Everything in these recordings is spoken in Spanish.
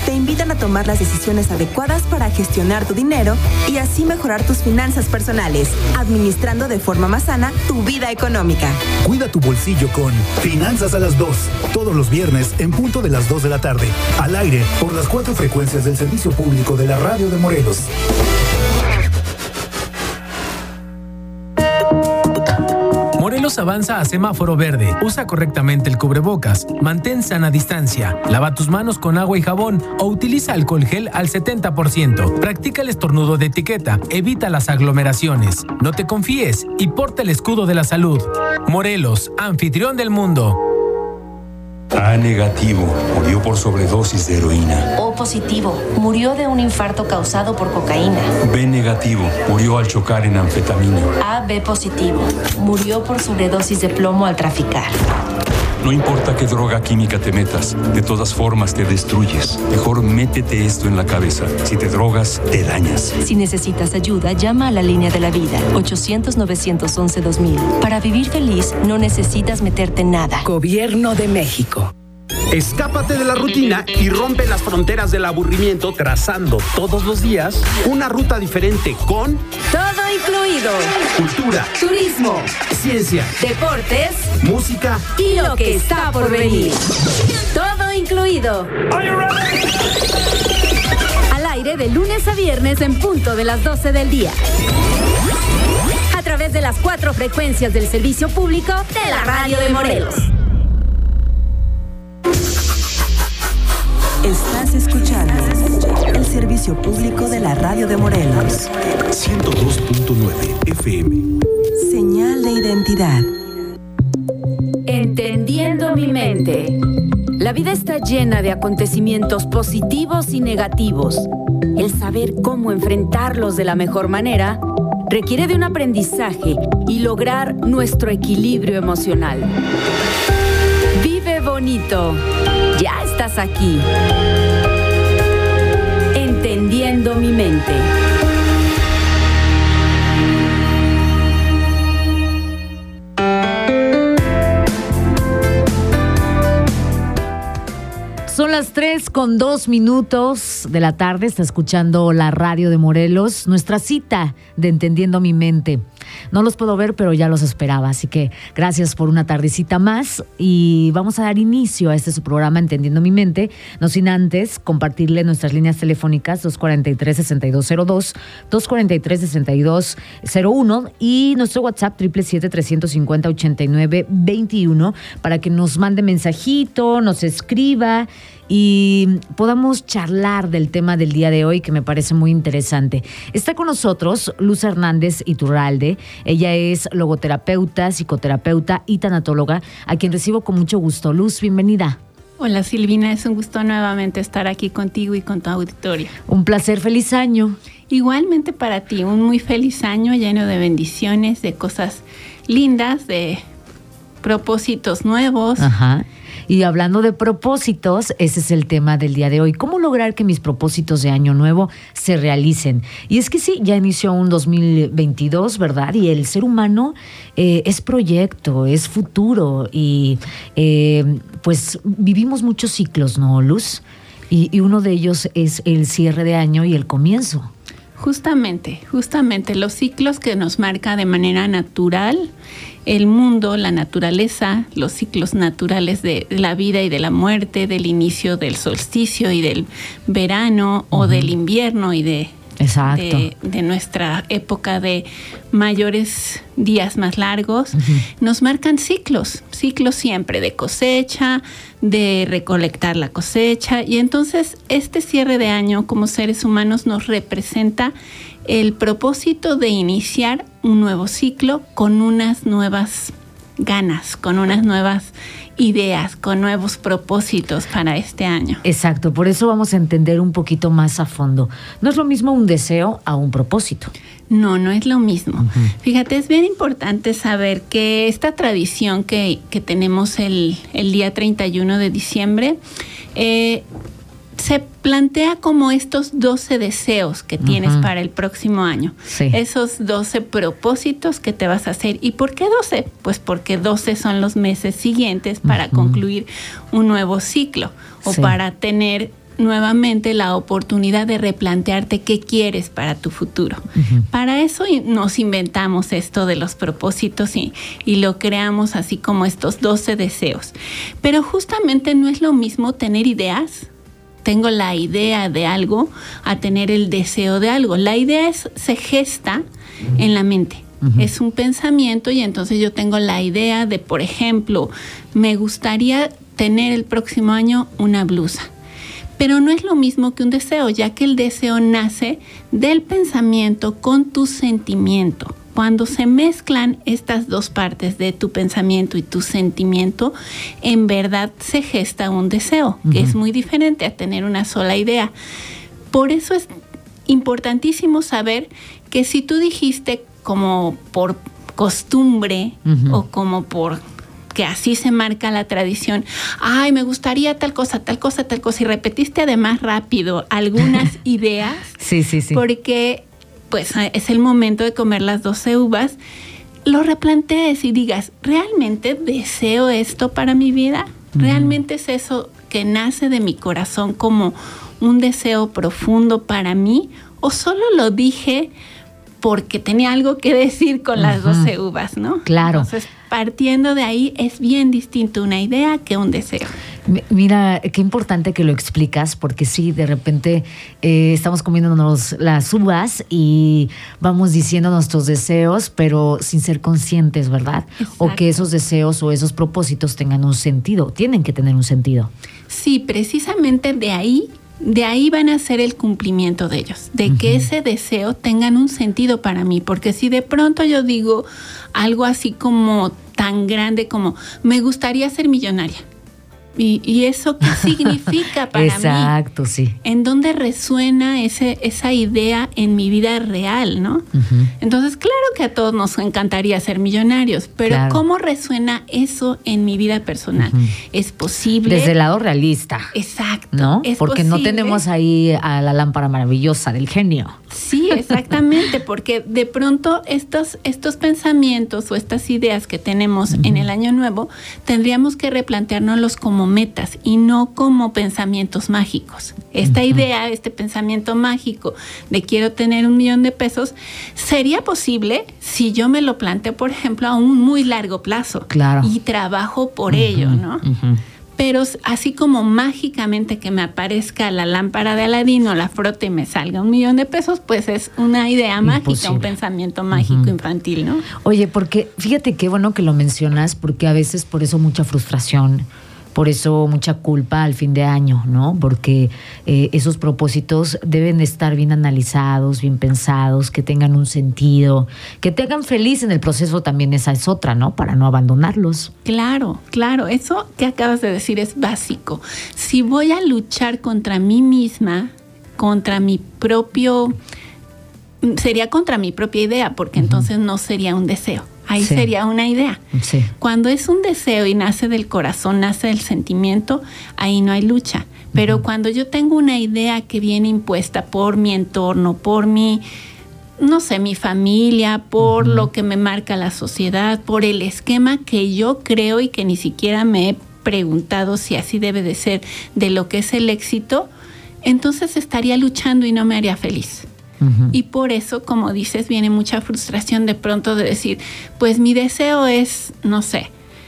te invitan a tomar las decisiones adecuadas para gestionar tu dinero y así mejorar tus finanzas personales, administrando de forma más sana tu vida económica. Cuida tu bolsillo con Finanzas a las 2, todos los viernes en punto de las 2 de la tarde, al aire por las 4 frecuencias del servicio público de la Radio de Morelos. Morelos avanza a semáforo verde. Usa correctamente el cubrebocas. Mantén sana distancia. Lava tus manos con agua y jabón o utiliza alcohol gel al 70%. Practica el estornudo de etiqueta. Evita las aglomeraciones. No te confíes y porta el escudo de la salud. Morelos, anfitrión del mundo. A negativo, murió por sobredosis de heroína. O positivo, murió de un infarto causado por cocaína. B negativo, murió al chocar en anfetamina. AB positivo, murió por sobredosis de plomo al traficar. No importa qué droga química te metas, de todas formas te destruyes. Mejor métete esto en la cabeza. Si te drogas, te dañas. Si necesitas ayuda, llama a la línea de la vida, 800-911-2000. Para vivir feliz, no necesitas meterte en nada. Gobierno de México. Escápate de la rutina y rompe las fronteras del aburrimiento trazando todos los días una ruta diferente con todo incluido: cultura, turismo, ciencia, deportes, música y lo que está por venir. Todo incluido. Al aire de lunes a viernes en punto de las 12 del día. A través de las 4 frecuencias del servicio público de la Radio de Morelos. Estás escuchando el servicio público de la Radio de Morelos. 102.9 FM. Señal de identidad. Entendiendo mi mente. La vida está llena de acontecimientos positivos y negativos. El saber cómo enfrentarlos de la mejor manera requiere de un aprendizaje y lograr nuestro equilibrio emocional. Vive bonito. Ya estás aquí. Entendiendo mi mente. Son las 3:02 de la tarde. Está escuchando la Radio de Morelos. Nuestra cita de Entendiendo mi mente. No los puedo ver, pero ya los esperaba. Así que gracias por una tardecita más. Y vamos a dar inicio a este su programa Entendiendo mi mente. No sin antes compartirle nuestras líneas telefónicas 243-6202, 243-6201 y nuestro WhatsApp 777-350-8921 para que nos mande mensajito, nos escriba y podamos charlar del tema del día de hoy, que me parece muy interesante. Está con nosotros Luz Hernández Iturralde. Ella es logoterapeuta, psicoterapeuta y tanatóloga, a quien recibo con mucho gusto. Luz, bienvenida. Hola Silvina, es un gusto nuevamente estar aquí contigo y con tu auditorio. Un placer, feliz año. Igualmente para ti, un muy feliz año lleno de bendiciones, de cosas lindas, de propósitos nuevos. Ajá. Y hablando de propósitos, ese es el tema del día de hoy. ¿Cómo lograr que mis propósitos de año nuevo se realicen? Y es que sí, ya inició un 2022, ¿verdad? Y el ser humano es proyecto, es futuro. Y pues vivimos muchos ciclos, ¿no, Luz? Y uno de ellos es el cierre de año y el comienzo. Justamente, los ciclos que nos marca de manera natural el mundo, la naturaleza, los ciclos naturales de la vida y de la muerte, del inicio del solsticio y del verano o del invierno y de nuestra época de mayores días más largos, nos marcan ciclos siempre de cosecha, de recolectar la cosecha, y entonces este cierre de año como seres humanos nos representa el propósito de iniciar un nuevo ciclo con unas nuevas ganas, con unas nuevas ideas, con nuevos propósitos para este año. Exacto, por eso vamos a entender un poquito más a fondo. No es lo mismo un deseo a un propósito. No es lo mismo. Fíjate, es bien importante saber que esta tradición que tenemos el día 31 de diciembre, se plantea como estos 12 deseos que tienes para el próximo año. Sí. Esos 12 propósitos que te vas a hacer. ¿Y por qué 12? Pues porque 12 son los meses siguientes para concluir un nuevo ciclo o para tener nuevamente la oportunidad de replantearte qué quieres para tu futuro. Para eso nos inventamos esto de los propósitos y lo creamos así como estos 12 deseos. Pero justamente no es lo mismo tener ideas. Tengo la idea de algo a tener el deseo de algo. La idea se gesta en la mente. Es un pensamiento y entonces yo tengo la idea de, por ejemplo, me gustaría tener el próximo año una blusa. Pero no es lo mismo que un deseo, ya que el deseo nace del pensamiento con tu sentimiento. Cuando se mezclan estas dos partes de tu pensamiento y tu sentimiento, en verdad se gesta un deseo, que es muy diferente a tener una sola idea. Por eso es importantísimo saber que si tú dijiste como por costumbre o como por que así se marca la tradición, ay, me gustaría tal cosa, y repetiste además rápido algunas ideas, sí. Porque pues es el momento de comer las 12 uvas, lo replantees y digas, ¿realmente deseo esto para mi vida? ¿Realmente es eso que nace de mi corazón como un deseo profundo para mí? ¿O solo lo dije porque tenía algo que decir con las 12 uvas, ¿no? Claro. Entonces, partiendo de ahí, es bien distinto una idea que un deseo. Mira, qué importante que lo explicas, porque sí, de repente estamos comiéndonos las uvas y vamos diciendo nuestros deseos, pero sin ser conscientes, ¿verdad? Exacto. O que esos deseos o esos propósitos tengan un sentido, tienen que tener un sentido. Sí, precisamente de ahí van a ser el cumplimiento de ellos, de que ese deseo tengan un sentido para mí, porque si de pronto yo digo algo así como tan grande como me gustaría ser millonaria, ¿y eso qué significa para mí? Exacto, sí. ¿En dónde resuena esa idea en mi vida real, no? Entonces, claro que a todos nos encantaría ser millonarios, pero claro, ¿cómo resuena eso en mi vida personal? ¿Es posible? Desde el lado realista. Exacto. ¿No? Porque no tenemos ahí a la lámpara maravillosa del genio. Sí, exactamente, porque de pronto estos pensamientos o estas ideas que tenemos en el año nuevo, tendríamos que replanteárnoslos como metas y no como pensamientos mágicos. Esta idea, este pensamiento mágico de quiero tener $1 millón de pesos, sería posible si yo me lo planteo, por ejemplo, a un muy largo plazo. Claro. Y trabajo por ello, ¿no? Pero así como mágicamente que me aparezca la lámpara de Aladín o la frote y me salga $1 millón de pesos, pues es una idea mágica, un pensamiento mágico infantil, ¿no? Oye, porque fíjate qué bueno que lo mencionas, porque a veces por eso mucha frustración, por eso mucha culpa al fin de año, ¿no? Porque esos propósitos deben estar bien analizados, bien pensados, que tengan un sentido, que te hagan feliz en el proceso también, esa es otra, ¿no? Para no abandonarlos. Claro, claro, eso que acabas de decir es básico. Si voy a luchar contra mí misma, contra mi propio, sería contra mi propia idea, porque entonces no sería un deseo. Ahí sería una idea. Sí. Cuando es un deseo y nace del corazón, nace del sentimiento, ahí no hay lucha. Pero cuando yo tengo una idea que viene impuesta por mi entorno, por mi, no sé, mi familia, por lo que me marca la sociedad, por el esquema que yo creo y que ni siquiera me he preguntado si así debe de ser de lo que es el éxito, entonces estaría luchando y no me haría feliz. Y por eso, como dices, viene mucha frustración de pronto de decir, pues mi deseo es, no sé,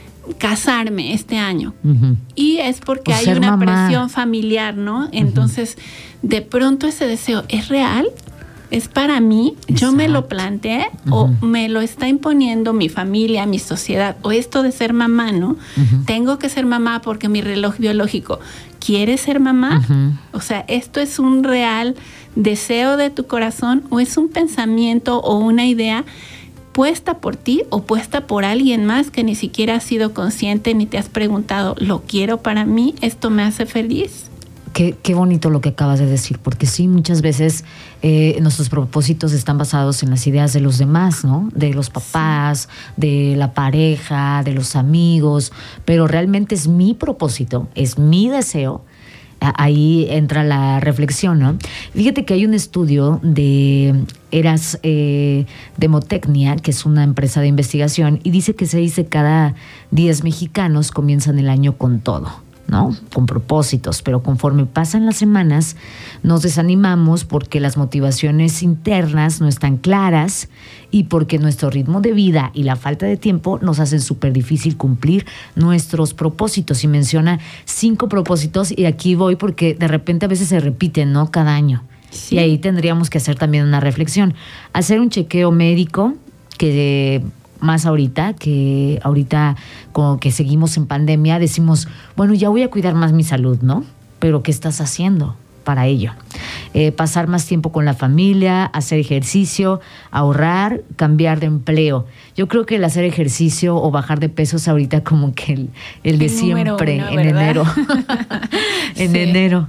casarme este año. Y es porque hay una presión familiar, ¿no? Entonces, de pronto ese deseo, ¿es real? ¿Es para mí? ¿Yo me lo planteé? ¿O me lo está imponiendo mi familia, mi sociedad? ¿O esto de ser mamá, no? Tengo que ser mamá porque mi reloj biológico quiere ser mamá. O sea, ¿esto es un real deseo de tu corazón o es un pensamiento o una idea puesta por ti o puesta por alguien más que ni siquiera has sido consciente ni te has preguntado, ¿lo quiero para mí? ¿Esto me hace feliz? Qué bonito lo que acabas de decir, porque sí, muchas veces nuestros propósitos están basados en las ideas de los demás, ¿no? De los papás, de la pareja, de los amigos, pero realmente es mi propósito, es mi deseo. Ahí entra la reflexión, ¿no? Fíjate que hay un estudio de Eras Demotecnia, que es una empresa de investigación, y dice que 6 de cada 10 mexicanos comienzan el año con todo. ¿no? Con propósitos, pero conforme pasan las semanas nos desanimamos porque las motivaciones internas no están claras y porque nuestro ritmo de vida y la falta de tiempo nos hacen súper difícil cumplir nuestros propósitos. Y menciona 5 propósitos y aquí voy porque de repente a veces se repiten, ¿no? Cada año. Sí. Y ahí tendríamos que hacer también una reflexión. Hacer un chequeo médico que... Más ahorita como que seguimos en pandemia, decimos, bueno, ya voy a cuidar más mi salud, ¿no? Pero ¿qué estás haciendo para ello? Pasar más tiempo con la familia, hacer ejercicio, ahorrar, cambiar de empleo. Yo creo que el hacer ejercicio o bajar de peso es ahorita como que el de siempre, en enero. En enero.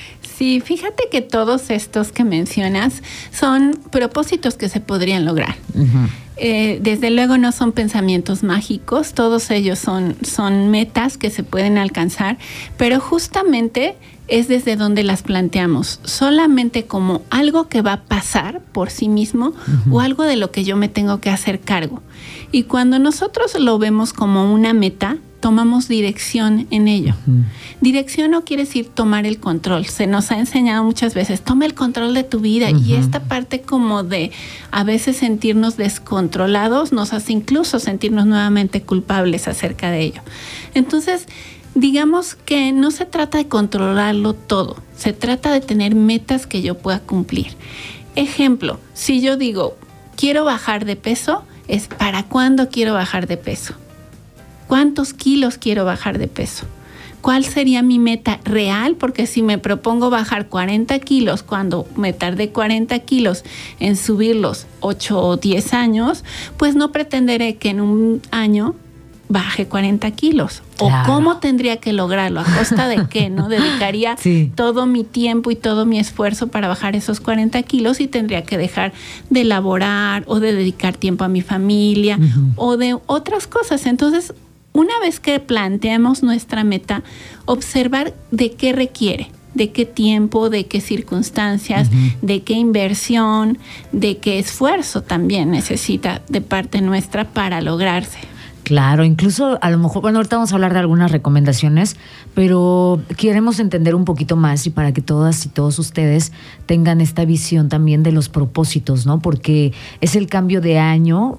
Sí, fíjate que todos estos que mencionas son propósitos que se podrían lograr. Uh-huh. Desde luego no son pensamientos mágicos, todos ellos son metas que se pueden alcanzar, pero justamente es desde donde las planteamos, solamente como algo que va a pasar por sí mismo o algo de lo que yo me tengo que hacer cargo. Y cuando nosotros lo vemos como una meta, tomamos dirección en ello. Dirección no quiere decir tomar el control. Se nos ha enseñado muchas veces, toma el control de tu vida. Y esta parte como de a veces sentirnos descontrolados nos hace incluso sentirnos nuevamente culpables acerca de ello. Entonces, digamos que no se trata de controlarlo todo. Se trata de tener metas que yo pueda cumplir. Ejemplo, si yo digo, quiero bajar de peso, es ¿para cuándo quiero bajar de peso? ¿Cuántos kilos quiero bajar de peso? ¿Cuál sería mi meta real? Porque si me propongo bajar 40 kilos cuando me tardé 40 kilos en subirlos 8 o 10 años, pues no pretenderé que en un año baje 40 kilos. Claro. ¿O cómo tendría que lograrlo? ¿A costa de qué? ¿No? Dedicaría todo mi tiempo y todo mi esfuerzo para bajar esos 40 kilos y tendría que dejar de laborar o de dedicar tiempo a mi familia o de otras cosas. Entonces, una vez que planteamos nuestra meta, observar de qué requiere, de qué tiempo, de qué circunstancias, de qué inversión, de qué esfuerzo también necesita de parte nuestra para lograrse. Claro, incluso a lo mejor, bueno, ahorita vamos a hablar de algunas recomendaciones, pero queremos entender un poquito más y para que todas y todos ustedes tengan esta visión también de los propósitos, ¿no? Porque es el cambio de año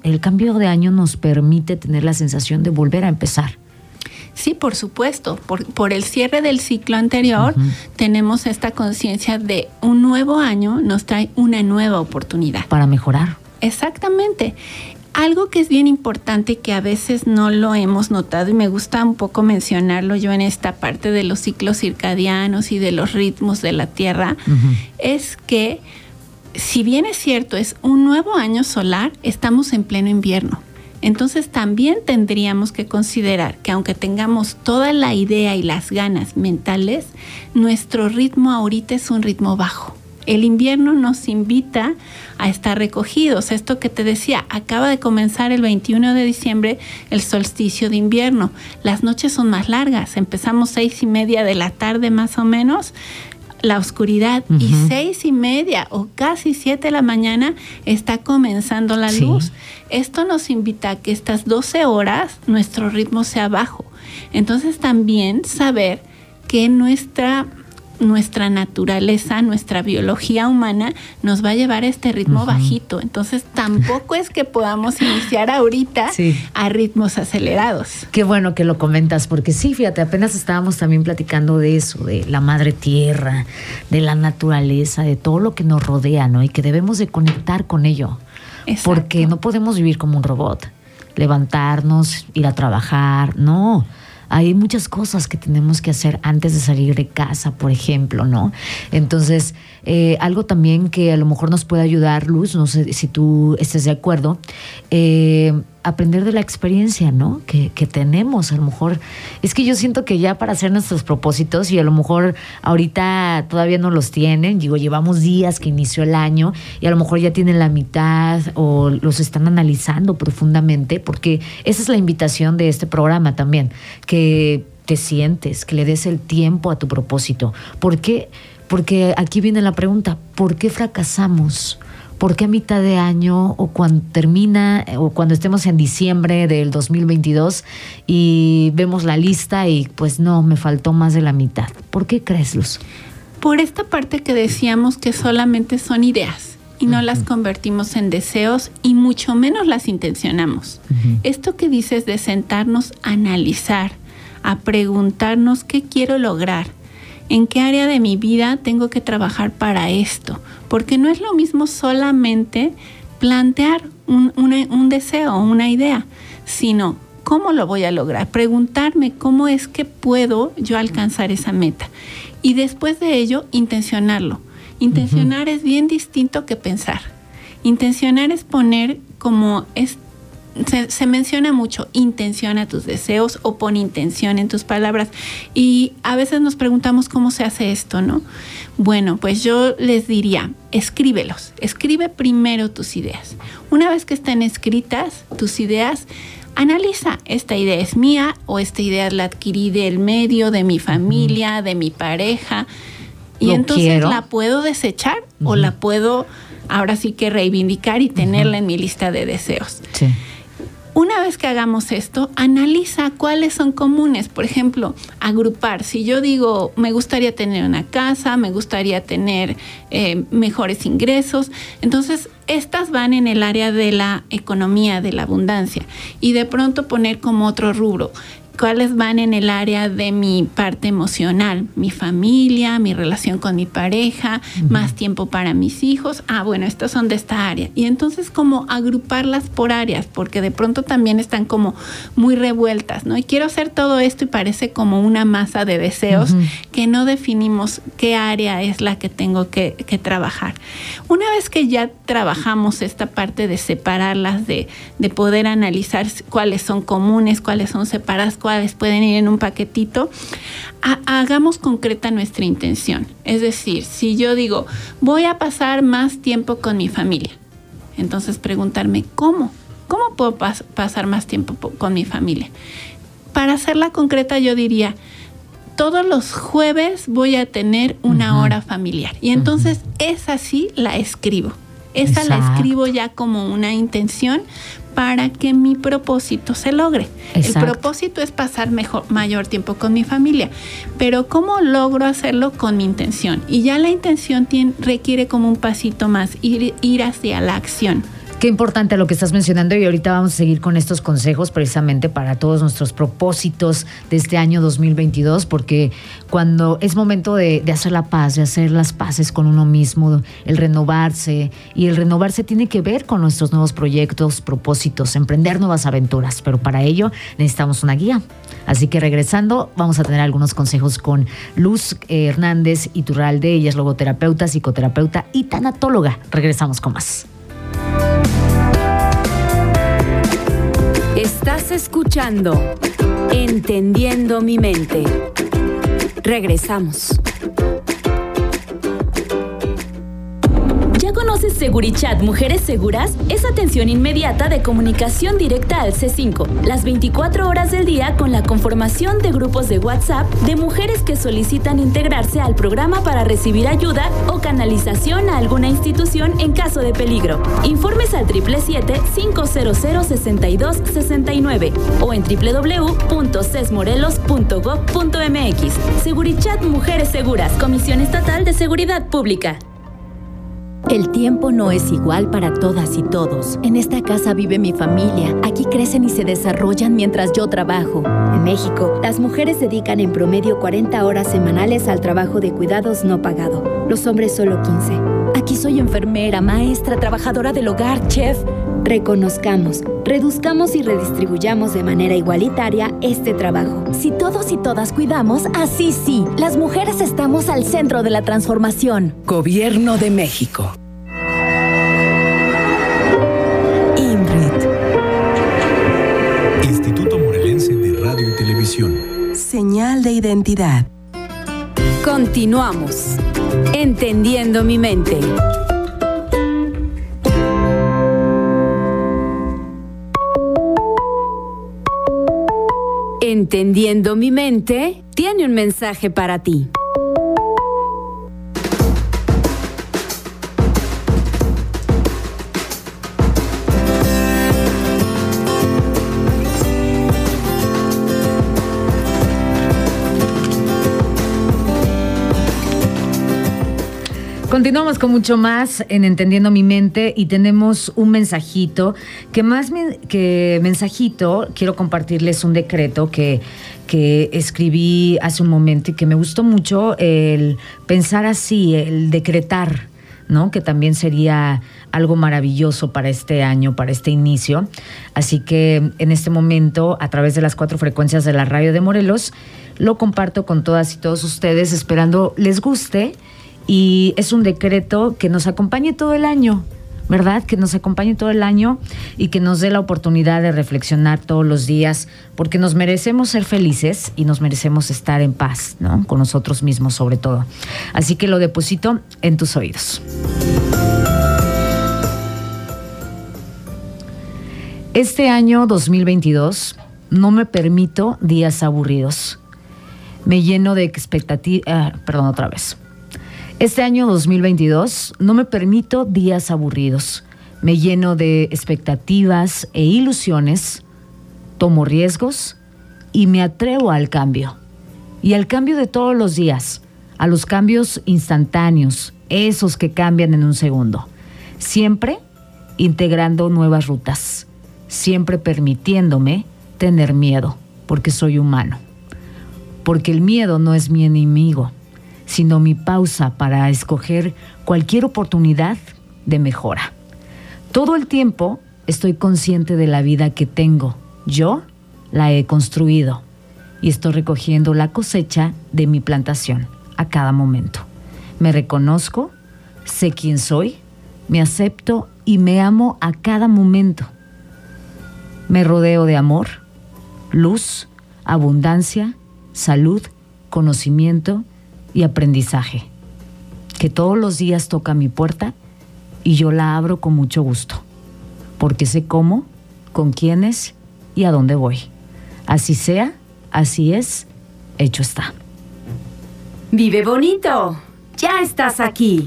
nos permite tener la sensación de volver a empezar. Sí, por supuesto. Por el cierre del ciclo anterior, tenemos esta conciencia de un nuevo año nos trae una nueva oportunidad. Para mejorar. Exactamente. Algo que es bien importante que a veces no lo hemos notado y me gusta un poco mencionarlo yo en esta parte de los ciclos circadianos y de los ritmos de la Tierra, es que si bien es cierto, es un nuevo año solar, estamos en pleno invierno. Entonces también tendríamos que considerar que aunque tengamos toda la idea y las ganas mentales, nuestro ritmo ahorita es un ritmo bajo. El invierno nos invita a estar recogidos. Esto que te decía, acaba de comenzar el 21 de diciembre el solsticio de invierno. Las noches son más largas. Empezamos 6:30 de la tarde más o menos, la oscuridad, y 6:30 o casi 7 de la mañana está comenzando la luz. Esto nos invita a que estas 12 horas nuestro ritmo sea bajo. Entonces también saber que nuestra naturaleza, nuestra biología humana nos va a llevar a este ritmo bajito. Entonces tampoco es que podamos iniciar ahorita a ritmos acelerados. Qué bueno que lo comentas, porque sí, fíjate, apenas estábamos también platicando de eso, de la madre tierra, de la naturaleza, de todo lo que nos rodea, ¿no? Y que debemos de conectar con ello. Exacto. Porque no podemos vivir como un robot, levantarnos, ir a trabajar, no. Hay muchas cosas que tenemos que hacer antes de salir de casa, por ejemplo, ¿no? Entonces, algo también que a lo mejor nos puede ayudar, Luz, no sé si tú estés de acuerdo, aprender de la experiencia, ¿no? Que tenemos, a lo mejor. Es que yo siento que ya para hacer nuestros propósitos, y a lo mejor ahorita todavía no los tienen, digo, llevamos días que inició el año y a lo mejor ya tienen la mitad o los están analizando profundamente, porque esa es la invitación de este programa también, que te sientes, que le des el tiempo a tu propósito. ¿Por qué? Porque aquí viene la pregunta, ¿por qué fracasamos? ¿por qué a mitad de año o cuando termina o cuando estemos en diciembre del 2022 y vemos la lista y pues no, me faltó más de la mitad? ¿Por qué crees, Luz? Por esta parte que decíamos que solamente son ideas y no las convertimos en deseos y mucho menos las intencionamos. Esto que dices de sentarnos a analizar, a preguntarnos qué quiero lograr, en qué área de mi vida tengo que trabajar para esto, porque no es lo mismo solamente plantear un deseo o una idea, sino cómo lo voy a lograr, preguntarme cómo es que puedo yo alcanzar esa meta y después de ello intencionarlo. Intencionar es bien distinto que pensar. Intencionar es poner como se menciona mucho, intenciona tus deseos o pon intención en tus palabras. Y a veces nos preguntamos cómo se hace esto, ¿no? Bueno, pues yo les diría, escríbelos. Escribe primero tus ideas. Una vez que estén escritas tus ideas, analiza, ¿esta idea es mía o esta idea la adquirí del medio, de mi familia, de mi pareja? Y entonces la puedo desechar o la puedo ahora sí que reivindicar y tenerla en mi lista de deseos. Sí. Una vez que hagamos esto, analiza cuáles son comunes. Por ejemplo, agrupar. Si yo digo, me gustaría tener una casa, me gustaría tener mejores ingresos, entonces estas van en el área de la economía, de la abundancia. Y de pronto poner como otro rubro. ¿Cuáles van en el área de mi parte emocional? Mi familia, mi relación con mi pareja, más tiempo para mis hijos. Bueno, estas son de esta área. Y entonces como agruparlas por áreas, porque de pronto también están como muy revueltas, ¿no? Y quiero hacer todo esto y parece como una masa de deseos que no definimos qué área es la que tengo que trabajar. Una vez que ya trabajamos esta parte de separarlas, de poder analizar cuáles son comunes, cuáles son separadas, cuáles pueden ir en un paquetito, hagamos concreta nuestra intención. Es decir, si yo digo, voy a pasar más tiempo con mi familia, entonces preguntarme, ¿cómo puedo pasar más tiempo con mi familia? Para hacerla concreta yo diría, todos los jueves voy a tener una hora familiar. Y entonces esa sí la escribo. Esa la escribo ya como una intención para que mi propósito se logre. Exacto. El propósito es pasar mayor tiempo con mi familia, pero ¿cómo logro hacerlo? Con mi intención. Y ya la intención requiere como un pasito más, ir hacia la acción. Qué importante lo que estás mencionando y ahorita vamos a seguir con estos consejos precisamente para todos nuestros propósitos de este año 2022, porque cuando es momento de hacer la paz, de hacer las paces con uno mismo, el renovarse tiene que ver con nuestros nuevos proyectos, propósitos, emprender nuevas aventuras, pero para ello necesitamos una guía. Así que regresando vamos a tener algunos consejos con Luz Hernández Iturralde. Ella es logoterapeuta, psicoterapeuta y tanatóloga. Regresamos con más. Estás escuchando Entendiendo mi mente. Regresamos. ¿Ya conoces Segurichat Mujeres Seguras? Es atención inmediata de comunicación directa al C5, las 24 horas del día con la conformación de grupos de WhatsApp de mujeres que solicitan integrarse al programa para recibir ayuda o canalización a alguna institución en caso de peligro. Informes al 777-500-6269 o en www.cesmorelos.gov.mx. Segurichat Mujeres Seguras, Comisión Estatal de Seguridad Pública. El tiempo no es igual para todas y todos. En esta casa vive mi familia. Aquí crecen y se desarrollan mientras yo trabajo. En México, las mujeres dedican en promedio 40 horas semanales al trabajo de cuidados no pagado. Los hombres solo 15. Aquí soy enfermera, maestra, trabajadora del hogar, chef. Reconozcamos, reduzcamos y redistribuyamos de manera igualitaria este trabajo. Si todos y todas cuidamos, así sí, las mujeres estamos al centro de la transformación. Gobierno de México. INRIT. Instituto Morelense de Radio y Televisión. Señal de identidad. Continuamos. Entendiendo mi mente. Entendiendo mi mente tiene un mensaje para ti. Continuamos con mucho más en Entendiendo mi Mente y tenemos un mensajito que más que mensajito quiero compartirles un decreto que escribí hace un momento y que me gustó mucho el pensar así, el decretar, ¿no? Que también sería algo maravilloso para este año, para este inicio. Así que en este momento, a través de las 4 frecuencias de la radio de Morelos, lo comparto con todas y todos ustedes, esperando les guste. Y es un decreto que nos acompañe todo el año, ¿verdad? Que nos acompañe todo el año y que nos dé la oportunidad de reflexionar todos los días, porque nos merecemos ser felices y nos merecemos estar en paz, ¿no? Con nosotros mismos sobre todo. Así que lo deposito en tus oídos. Este año 2022 no me permito días aburridos. Me lleno de expectativas... Este año 2022 no me permito días aburridos. Me lleno de expectativas e ilusiones, tomo riesgos y me atrevo al cambio. Y al cambio de todos los días, a los cambios instantáneos, esos que cambian en un segundo. Siempre integrando nuevas rutas, siempre permitiéndome tener miedo, porque soy humano. Porque el miedo no es mi enemigo, sino mi pausa para escoger cualquier oportunidad de mejora. Todo el tiempo estoy consciente de la vida que tengo. Yo la he construido y estoy recogiendo la cosecha de mi plantación a cada momento. Me reconozco, sé quién soy, me acepto y me amo a cada momento. Me rodeo de amor, luz, abundancia, salud, conocimiento y aprendizaje, que todos los días toca mi puerta y yo la abro con mucho gusto, porque sé cómo, con quiénes y a dónde voy. Así sea, así es, hecho está. ¡Vive bonito! ¡Ya estás aquí!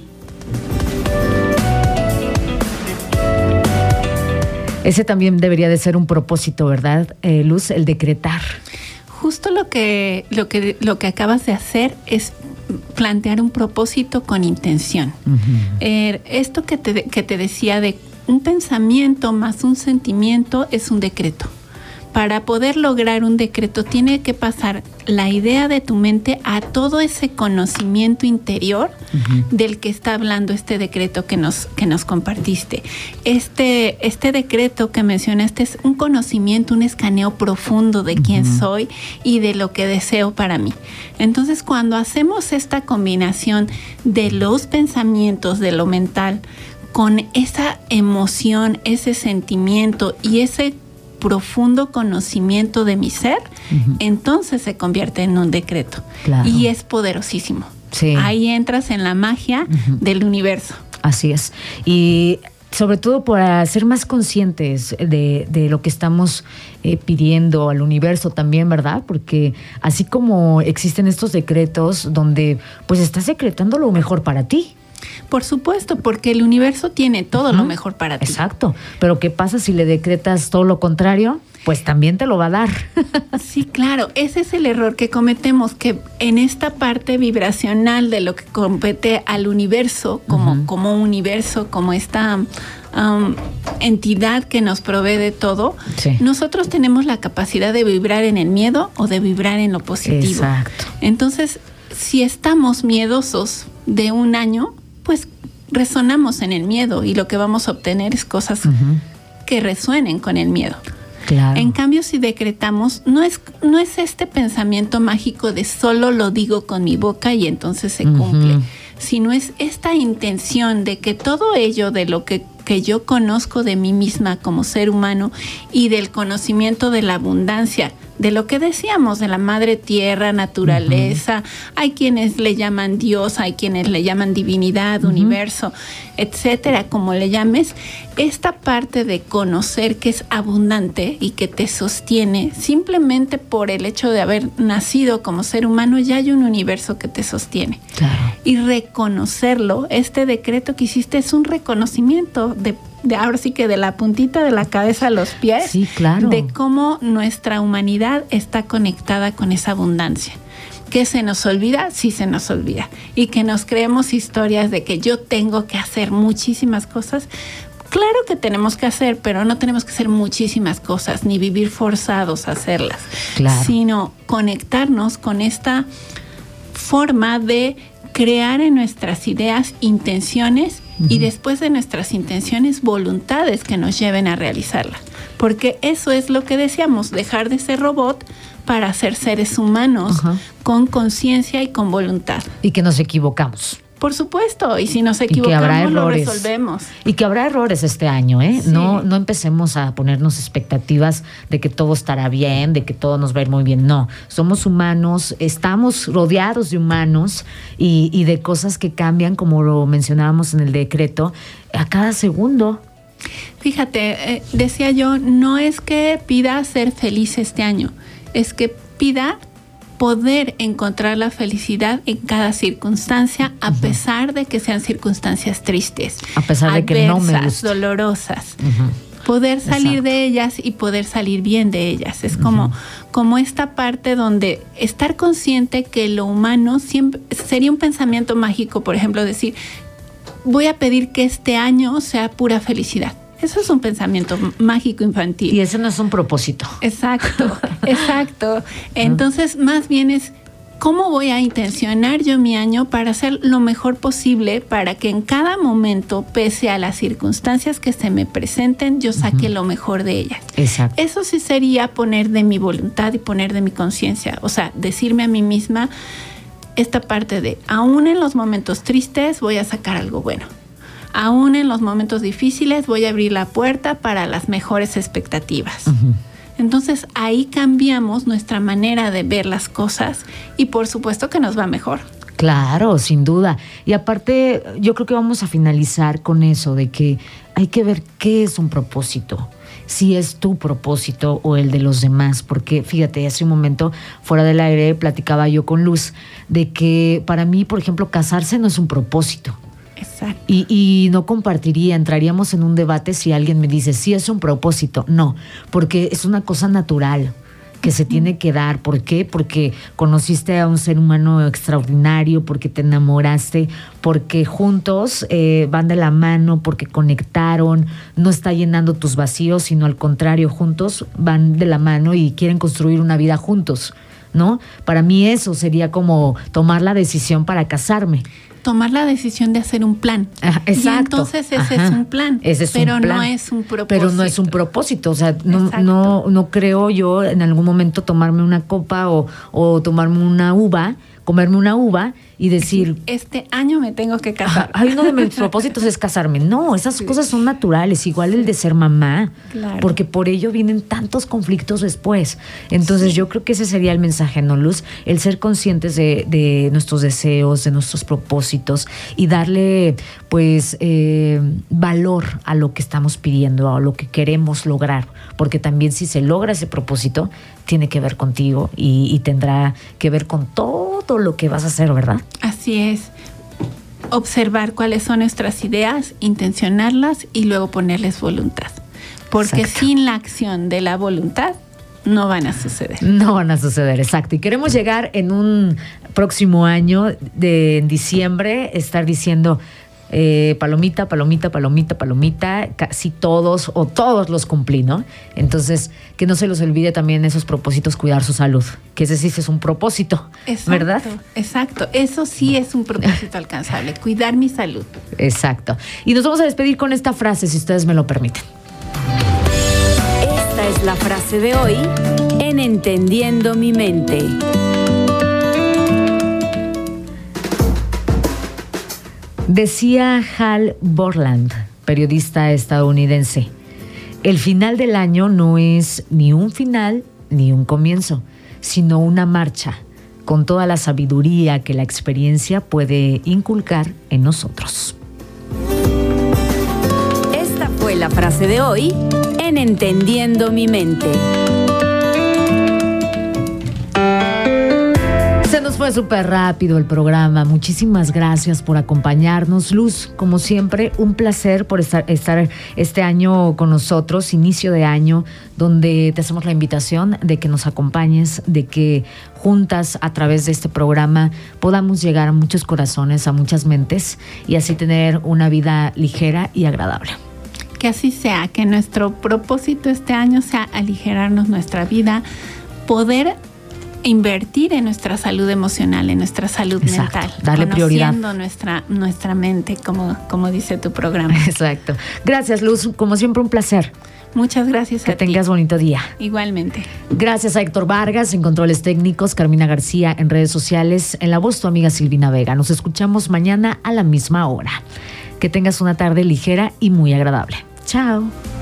Ese también debería de ser un propósito, ¿verdad, Luz? El decretar. Justo lo que acabas de hacer es plantear un propósito con intención. Uh-huh. Esto que te decía de un pensamiento más un sentimiento es un decreto. Para poder lograr un decreto tiene que pasar la idea de tu mente a todo ese conocimiento interior uh-huh. del que está hablando este decreto que nos compartiste. Este decreto que mencionaste es un conocimiento, un escaneo profundo de quién uh-huh. soy y de lo que deseo para mí. Entonces, cuando hacemos esta combinación de los pensamientos, de lo mental, con esa emoción, ese sentimiento y ese profundo conocimiento de mi ser, uh-huh. entonces se convierte en un decreto. Claro. Y es poderosísimo. Sí. Ahí entras en la magia uh-huh. del universo. Así es. Y sobre todo para ser más conscientes de lo que estamos pidiendo al universo también, ¿verdad? Porque así como existen estos decretos donde pues estás decretando lo mejor para ti. Por supuesto, porque el universo tiene todo uh-huh. lo mejor para ti. Exacto. Pero ¿qué pasa si le decretas todo lo contrario? Pues también te lo va a dar. Sí, claro. Ese es el error que cometemos, que en esta parte vibracional de lo que compete al universo, como universo, como esta entidad que nos provee de todo, sí. nosotros tenemos la capacidad de vibrar en el miedo o de vibrar en lo positivo. Exacto. Entonces, si estamos miedosos de un año, pues resonamos en el miedo y lo que vamos a obtener es cosas uh-huh. que resuenen con el miedo. Claro. En cambio, si decretamos, no es este pensamiento mágico de solo lo digo con mi boca y entonces se cumple, uh-huh. sino es esta intención de que todo ello de lo que yo conozco de mí misma como ser humano y del conocimiento de la abundancia, de lo que decíamos, de la madre tierra, naturaleza, uh-huh. hay quienes le llaman Dios, hay quienes le llaman divinidad, uh-huh. universo, etcétera, como le llames, esta parte de conocer que es abundante y que te sostiene, simplemente por el hecho de haber nacido como ser humano, ya hay un universo que te sostiene. Claro. Y reconocerlo, este decreto que hiciste es un reconocimiento de ahora sí que de la puntita de la cabeza a los pies, sí, claro. de cómo nuestra humanidad está conectada con esa abundancia. ¿Que se nos olvida? Sí se nos olvida. Y que nos creemos historias de que yo tengo que hacer muchísimas cosas. Claro que tenemos que hacer, pero no tenemos que hacer muchísimas cosas, ni vivir forzados a hacerlas. Claro. Sino conectarnos con esta forma de crear en nuestras ideas intenciones y después de nuestras intenciones voluntades que nos lleven a realizarla. Porque eso es lo que decíamos, dejar de ser robot para ser seres humanos con conciencia y con voluntad. Y que nos equivocamos. Por supuesto, y si nos equivocamos lo resolvemos. Y que habrá errores este año, ¿eh? Sí. No empecemos a ponernos expectativas de que todo estará bien, de que todo nos va a ir muy bien. No, somos humanos, estamos rodeados de humanos y de cosas que cambian, como lo mencionábamos en el decreto, a cada segundo. Fíjate, decía yo, no es que pida ser feliz este año, es que pida poder encontrar la felicidad en cada circunstancia, a pesar de que sean circunstancias tristes, a pesar de que no me gusta, dolorosas. Poder salir de ellas y poder salir bien de ellas. Es como esta parte donde estar consciente que lo humano siempre sería un pensamiento mágico, por ejemplo, decir, voy a pedir que este año sea pura felicidad. Eso es un pensamiento mágico infantil. Y ese no es un propósito. Exacto, exacto. Entonces, más bien es cómo voy a intencionar yo mi año para hacer lo mejor posible para que en cada momento, pese a las circunstancias que se me presenten, yo saque lo mejor de ellas. Exacto. Eso sí sería poner de mi voluntad y poner de mi conciencia. O sea, decirme a mí misma esta parte de, aún en los momentos tristes voy a sacar algo bueno. Aún en los momentos difíciles voy a abrir la puerta para las mejores expectativas. Entonces ahí cambiamos nuestra manera de ver las cosas y por supuesto que nos va mejor. Claro, sin duda. Y aparte yo creo que vamos a finalizar con eso de que hay que ver qué es un propósito. Si es tu propósito o el de los demás, porque fíjate, hace un momento fuera del aire platicaba yo con Luz de que para mí, por ejemplo, casarse no es un propósito. Exacto. Y no compartiría, entraríamos en un debate si alguien me dice, sí es un propósito. No, porque es una cosa natural que se tiene que dar. ¿Por qué? Porque conociste a un ser humano extraordinario, porque te enamoraste, porque juntos van de la mano, porque conectaron, no está llenando tus vacíos, sino al contrario, juntos van de la mano y quieren construir una vida juntos, ¿no? Para mí eso sería como tomar la decisión para casarme. Tomar la decisión de hacer un plan. Exacto. Y entonces ese es un plan. Ese es pero un plan. No es un propósito. Pero no es un propósito. O sea, no creo yo en algún momento tomarme una copa o tomarme una uva, comerme una uva y decir, este año me tengo que casar. Ay, uno de mis propósitos es casarme. No, esas cosas son naturales, igual el de ser mamá, porque por ello vienen tantos conflictos después. Entonces yo creo que ese sería el mensaje, ¿no, Luz? El ser conscientes de nuestros deseos, de nuestros propósitos y darle pues valor a lo que estamos pidiendo, a lo que queremos lograr, porque también si se logra ese propósito tiene que ver contigo y tendrá que ver con todo lo que vas a hacer, ¿verdad? Así es. Observar cuáles son nuestras ideas, intencionarlas y luego ponerles voluntad. Porque sin la acción de la voluntad no van a suceder. No van a suceder, exacto. Y queremos llegar en un próximo año, en diciembre, estar diciendo palomita, palomita, palomita, palomita, casi todos o todos los cumplí, ¿no? Entonces, que no se los olvide también esos propósitos, cuidar su salud, que ese sí es un propósito, ¿verdad? Exacto, eso sí es un propósito alcanzable, cuidar mi salud. Exacto. Y nos vamos a despedir con esta frase, si ustedes me lo permiten. Esta es la frase de hoy en Entendiendo mi mente. Decía Hal Borland, periodista estadounidense, el final del año no es ni un final ni un comienzo, sino una marcha, con toda la sabiduría que la experiencia puede inculcar en nosotros. Esta fue la frase de hoy en Entendiendo mi mente. nos fue súper rápido el programa. Muchísimas gracias por acompañarnos. Luz, como siempre, un placer por estar este año con nosotros, inicio de año, donde te hacemos la invitación de que nos acompañes, de que juntas a través de este programa podamos llegar a muchos corazones, a muchas mentes y así tener una vida ligera y agradable. Que así sea, que nuestro propósito este año sea aligerarnos nuestra vida, poder invertir en nuestra salud emocional, en nuestra salud mental. Darle prioridad. Nuestra mente, como dice tu programa. Exacto. Gracias, Luz. Como siempre, un placer. Muchas gracias a ti. Que tengas bonito día. Igualmente. Gracias a Héctor Vargas en controles técnicos, Carmina García en redes sociales, en la voz tu amiga Silvina Vega. Nos escuchamos mañana a la misma hora. Que tengas una tarde ligera y muy agradable. Chao.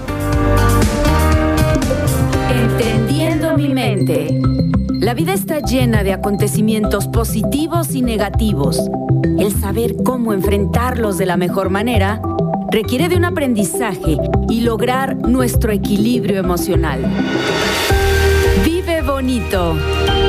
Entendiendo mi mente. La vida está llena de acontecimientos positivos y negativos. El saber cómo enfrentarlos de la mejor manera requiere de un aprendizaje y lograr nuestro equilibrio emocional. Vive bonito.